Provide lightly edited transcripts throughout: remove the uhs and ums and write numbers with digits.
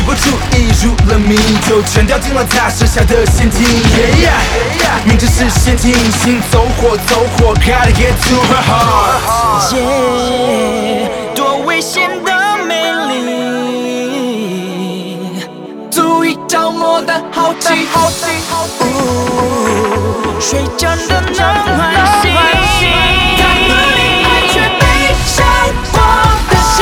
不注意入了迷，就全掉进了他设下的陷阱。明知是陷阱，心走火走火 ，Gotta get to her heart。 多危险的美丽，足以着魔的好奇，谁真的能唤醒？太努力爱却被伤我的心，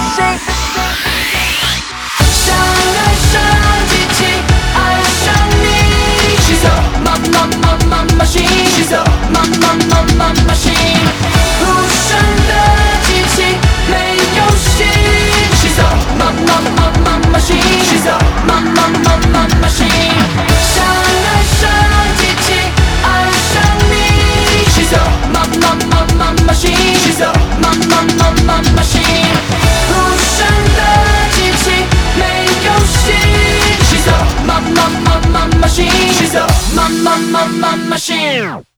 相爱上机器，爱上你。She's a mama machine， She's a mama machine。无声的机器没有心。She's a mama machine， She's a mama machine。相爱上机器，爱上你。She's a mama machine， She's a mama machine。无声的机器没有心。She's a mama machine， She's a mama machine。